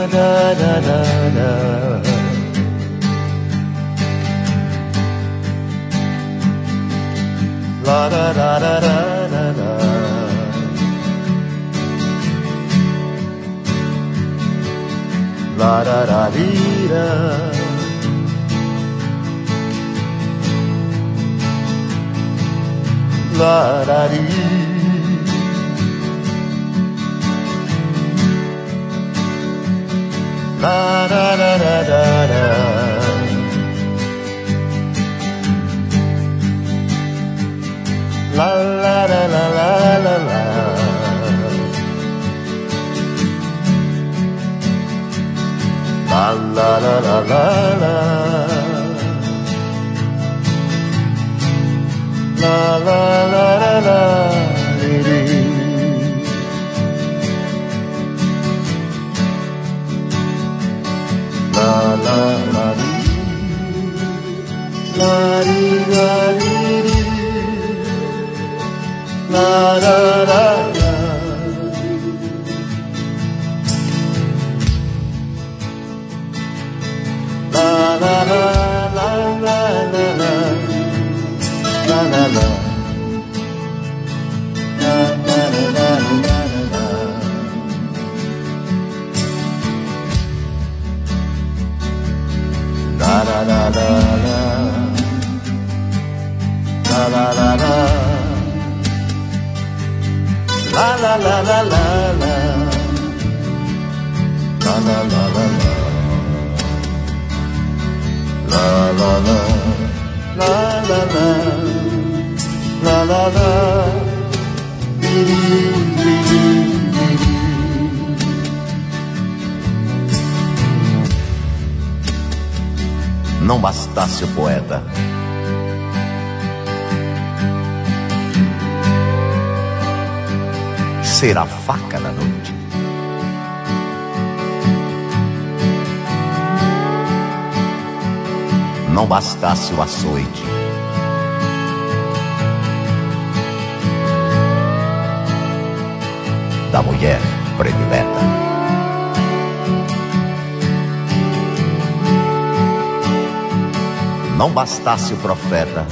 La da da da da da da. La da da dee da. La da dee. La da da da da da. La la la la la la la. La la la la la la. La la la la la. La la la la la la. La da da da. La la la la la la la. La la la. La la la la la. La la la la la. La la la la. La la la la la la. La la la la la. La la la. La la la. La la la. Não bastasse o poeta ser a faca da noite, não bastasse o açoite, da mulher predileta. Não bastasse o profeta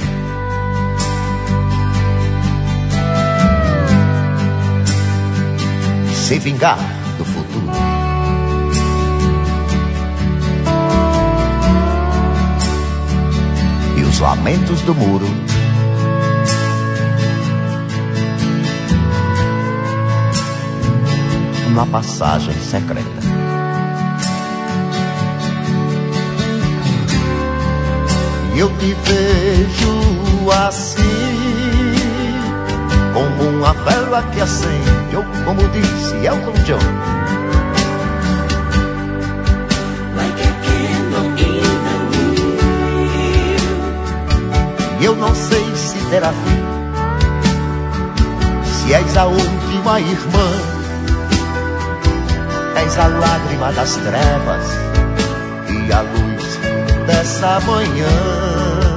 se vingar do futuro, e os lamentos do muro na passagem secreta. E eu te vejo assim, como uma vela que acende, ou como disse Elton John, like a candle in the wind. E eu não sei se terá fim, se és a última irmã, és a lágrima das trevas e a luz dessa manhã.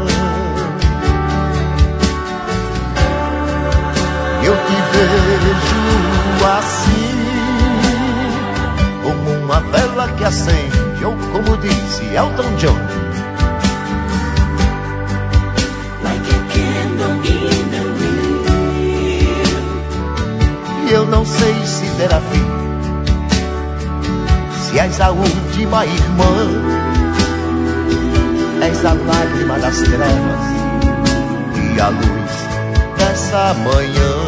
Eu te vejo assim, como uma vela que acende, ou como disse Elton John, like a candle in the wind. E eu não sei se terá fim, se és a última irmã, és a lágrima das trevas e a luz dessa manhã.